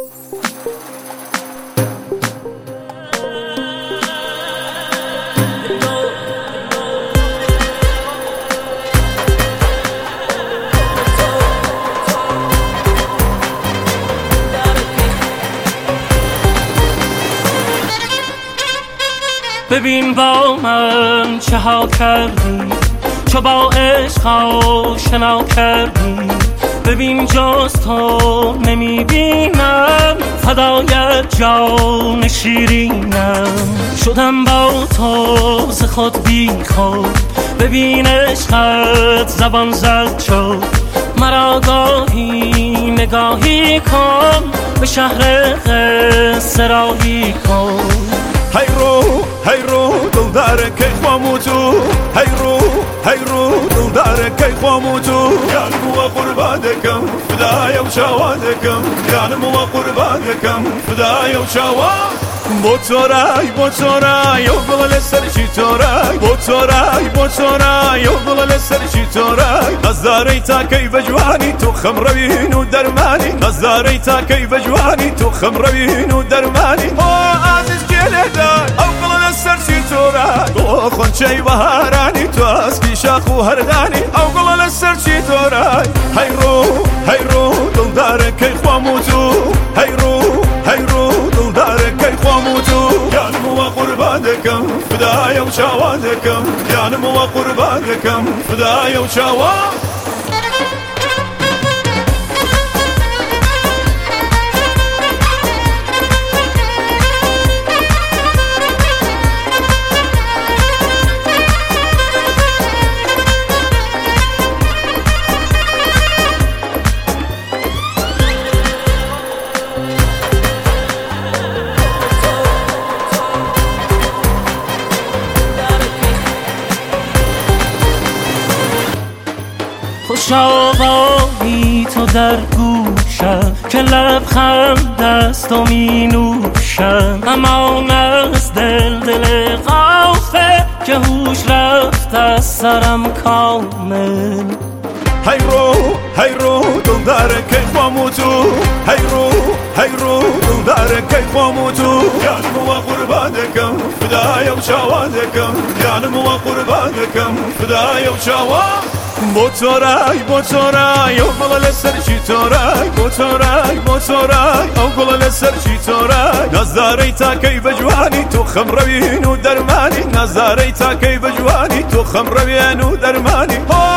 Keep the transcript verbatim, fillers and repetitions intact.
ببین با من چه ها کردی، چو با عشق آشنا کردی. ببین جز تو نمیبینم، فدای جان شیرینم. شدم با تو ز خود بی خود، ببین عشقت زبان زد شد. مرا گاهی نگاهی کن، به شهر قصه راهی کن. هی رو هی رو دل داره که خوامو تو، هی رو هی رو دل داره که خوامو تو. جانم و قربان دکم فدای و شوا دکم، جانم و قربان دکم فدای و شوا. با تو رای با تو رای و گل سر چی تو رای، با تو رای با تو رای و گل سر چی تو رای. نظری تا کی بجوانی تو خم روین و درمانی، نظری تا کی بجوانی تو خم روین و درمانی. او عزیز او گل سر چی تو رای، تو خونچه بهارانی تو اسکی شاخ و هردانی. او گل سر چی تو رای، هی رو هی رو دل داره که خوامو تو، هی رو هی رو دل داره که خوامو تو. جانم و قربان دکم فدای و شوا دکم، جانم و قربان دکم فدای و شوا. خوش آوایی تو در گوشم، که لبخند است و می نوشم. امان از دل دل غافل، که هوش رفت از سرم کامل. هی رو هی رو دل داره که خوامو تو، هی رو هی رو دل داره که خوامو تو. جانم و قربان دکم فدای و شوا دکم، جانم و قربان دکم فدای و شوا. با تو رای با تو رای او گل سر چی تو رای، با تو رای با تو رای او گل سر چی تو رای. نظری تا کی بجوانی تو خم روین و درمانی، نظری تا کی بجوانی تو خم روین و درمانی.